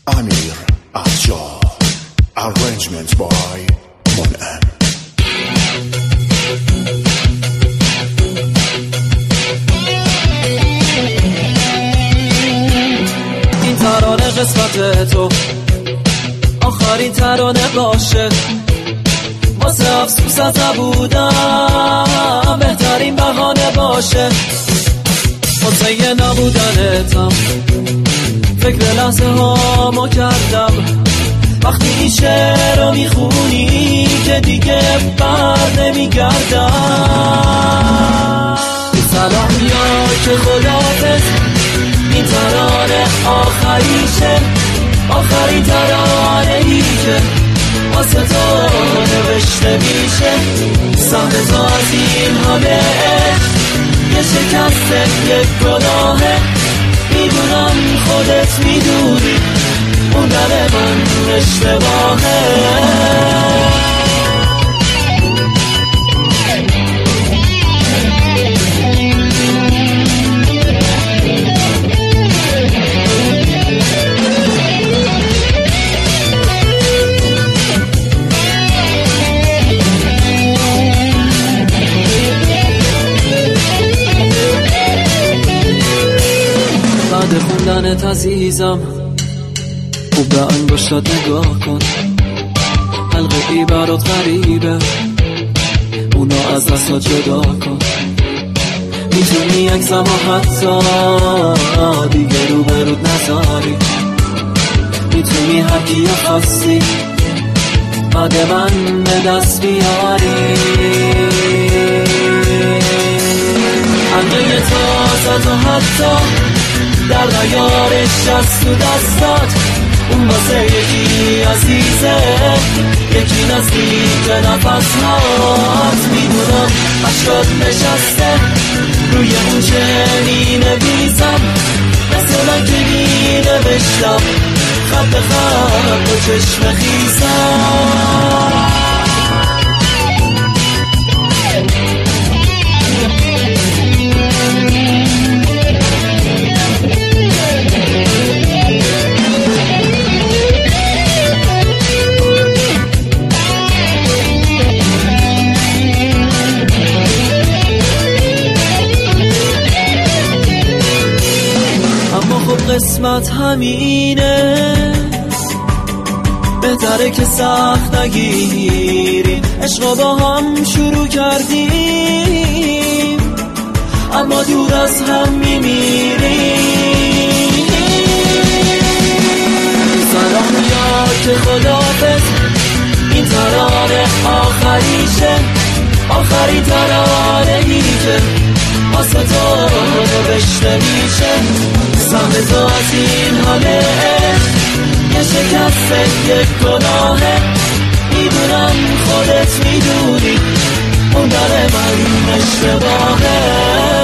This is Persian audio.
امیر افشار. Arrangement by منعم. این ترانه قسمت تو آخرین ترانه باشه، واسه افسوست نبودم بهترین بهانه باشه، واسه یه نبودنتم فکر لحظه هامو کردم. وقتی این شعر رو میخونی که دیگه بر نمیگردم. سلام یا که خدافظ، این ترانه آخریشه، آخرین ترانه ای که واسه تو نوشته میشه. سهم تو از این همه یه شکست، یک گناهه، میدونم خودت میدونی اون دل من اشتباهه. بعد خوندنت عزیزم خوب به انگشتات نگاه کن، حلقه ای برات غریبه، اونا از دستات جدا کن. میتونی یک زمان حتی دیگه رو برود نذاری، میتونی هر کی خواستی بعد من به دست بیاری. حلقه تازه تو حتی در نیارش از تو دستات، اون واسه یکی عزیزه، یکی نزدیک نفسات. میدونم عشقات نشسته روی اون چه می نویسم، مثل من که می نوشتم خط به خط و چشم خیزم. قسمت همینه، بهتره که سخت نگیری. عشق با هم شروع کردیم اما دور از هم میمیریم. سلام یا که خدافظ، این ترانه آخریشه، آخرین ترانه ای که واسه تو نوشته میشه. سهم تو از این همه یه شکست، یک گناهه، میدونم خودت میدونی اون دل من اشتباهه.